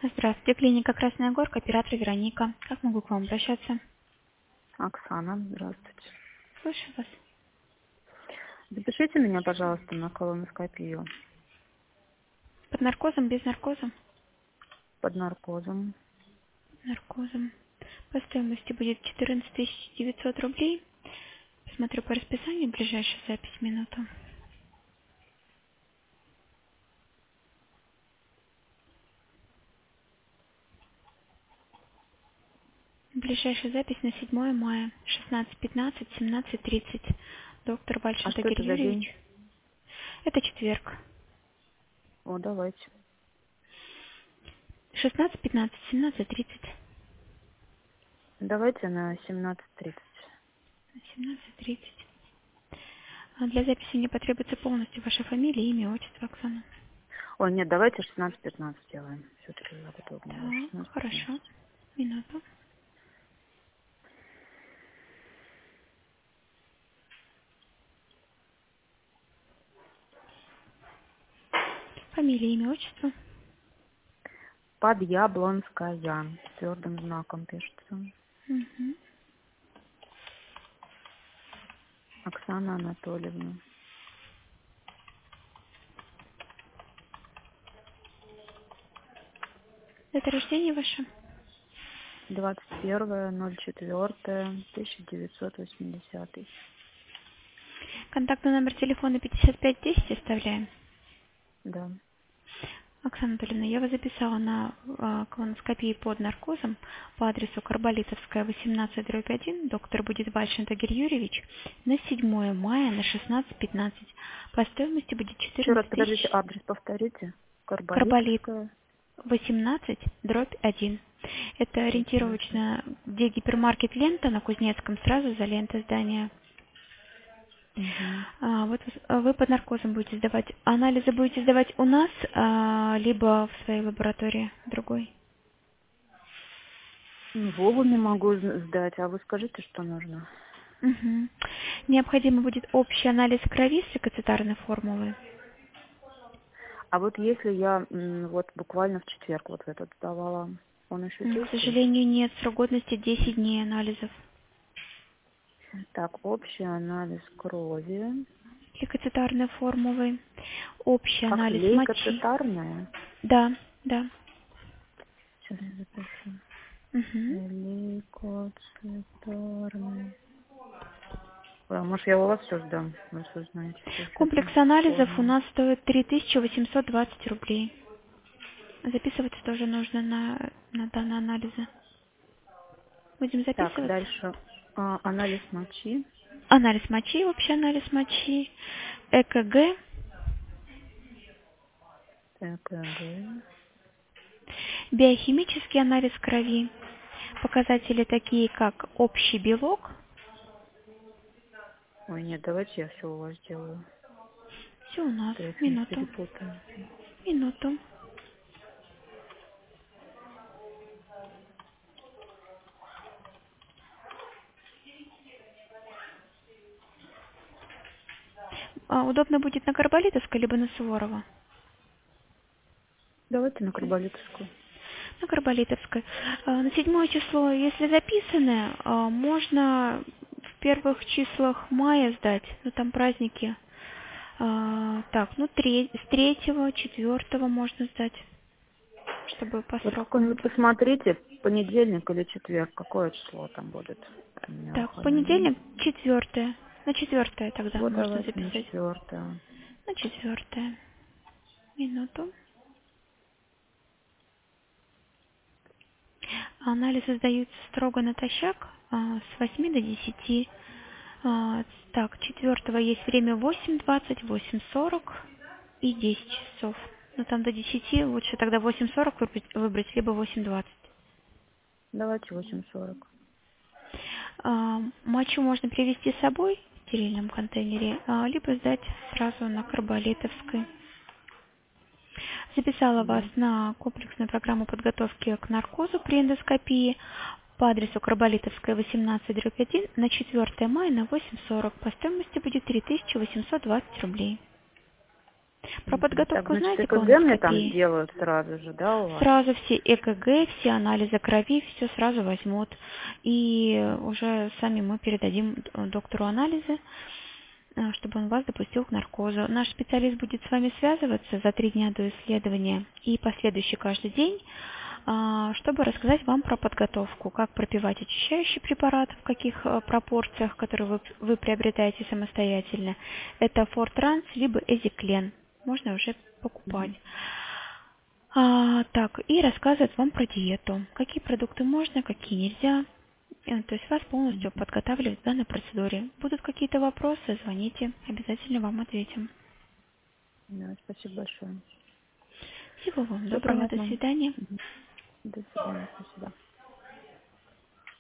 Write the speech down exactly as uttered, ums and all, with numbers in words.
Здравствуйте, клиника Красная Горка, оператор Вероника. Как могу к вам обращаться? Оксана, здравствуйте. Слышу вас. Запишите меня, пожалуйста, на колоноскопию Под наркозом, без наркоза? под наркозом. Наркозом. По стоимости будет четырнадцать тысяч девятьсот рублей. Посмотрю по расписанию, ближайшая запись, минуту. Ближайшая запись на седьмое мая, шестнадцать пятнадцать, семнадцать тридцать. Доктор А Вальшин что Тагир это за день? Юрьевич. Это четверг. О, давайте. шестнадцать пятнадцать, семнадцать тридцать. Давайте на семнадцать тридцать. семнадцать тридцать. А для записи мне потребуется полностью ваша фамилия, имя, отчество, Оксана. Ой, нет, давайте шестнадцать пятнадцать сделаем. Все-таки так удобнее. Да, Так, шестнадцать хорошо. пятнадцать. Минуту. Фамилия, имя, отчество. Подъяблонская. Твердым знаком пишется. Угу. Оксана Анатольевна. Дата рождения ваша? двадцать первое ноль четвёртое тысяча девятьсот восьмидесятый. Контактный номер телефона пятьдесят пять десять оставляем. Да. Оксана Анатольевна, я вас записала на э, колоноскопии под наркозом по адресу Карболитовская, восемнадцать дробь один. Доктор будет Вальшин Тагир Юрьевич на седьмое мая на шестнадцать пятнадцать. По стоимости будет Еще раз, четырнадцать подождите, тысяч. адрес повторите. Карболит Карболитовская. восемнадцать дробь один. Это восемнадцать. ориентировочно, где гипермаркет «Лента» на Кузнецком, сразу за лентой здания. Угу. А, вот вы вы под наркозом будете сдавать. Анализы будете сдавать у нас, а, либо в своей лаборатории другой. Вовами могу з- сдать, а вы скажите, что нужно. Мгм. Необходимо будет общий анализ крови с лейкоцитарной формулы. А вот если я м, вот буквально в четверг вот этот сдавала, он еще М, К действует? сожалению, нет, срок годности десять дней анализов. Так, общий анализ крови. Лейкоцитарной формулы, общий Как анализ мочи. лейкоцитарная? Да, да. Сейчас я запишу. Мгм. Лейкоцитарная. Ой, а может я у вас все сдам, раз вы знаете всю Комплекс эту анализов у форму. нас стоит три тысячи восемьсот двадцать рублей. Записываться тоже нужно на, на данные анализы. Будем Так, записываться. дальше. А, анализ мочи. Анализ мочи, общий анализ мочи, ЭКГ, ЭКГ. биохимический анализ крови, показатели такие, как общий белок. Ой, нет, давайте я все у вас сделаю. Все у нас. То я что-нибудь Минуту. перепутаю. Минуту. А, удобно будет на Карболитовской, либо на Суворова? Давайте на Карболитовскую. На Карболитовской. А, на седьмое число, если записаны, а, можно в первых числах мая сдать. Ну, там праздники. А, так, ну, тре- с третьего, четвертого можно сдать, чтобы по Вот срокам какой-нибудь было. посмотрите, понедельник или четверг, какое число там будет у меня Так, выходной день. понедельник, четвертое. На четвертое тогда Вот можно давайте на записать. четвертое. На четвертое. Минуту. Анализы сдаются строго натощак а, с восьми до десяти. А, так, четвертого есть время восемь двадцать, восемь сорок и десять часов. Ну там до десяти лучше тогда восемь сорок выбрать, выбрать либо восемь двадцать. Давайте восемь сорок. А, мочу можно привезти с собой в стерильном контейнере, а, либо сдать сразу на Карболитовской. Записала вас Мгм. на комплексную программу подготовки к наркозу при эндоскопии по адресу Карболитовская, восемнадцать дробь один на четвертое мая на восемь сорок. По стоимости будет три тысячи восемьсот двадцать рублей. Про Так, подготовку значит, знаете, ЭКГ колоноскопии? мне там сделают сразу же, да, у вас? Сразу все ЭКГ, все анализы крови, все сразу возьмут. И уже сами мы передадим доктору анализы, чтобы он вас допустил к наркозу. Наш специалист будет с вами связываться за три дня до исследования и последующий каждый день, чтобы рассказать вам про подготовку, как пропивать очищающий препарат, в каких пропорциях, которые вы, вы приобретаете самостоятельно. Это Фортранс либо Эзиклен. Можно уже покупать. Мгм. А, так, и рассказывать вам про диету. Какие продукты можно, какие нельзя. Э, То есть вас полностью подготавливать к данной процедуре. Будут какие-то вопросы, звоните, обязательно вам ответим. Да, спасибо большое. Всего вам Все доброго, до понятно. свидания. Мгм. До свидания, спасибо.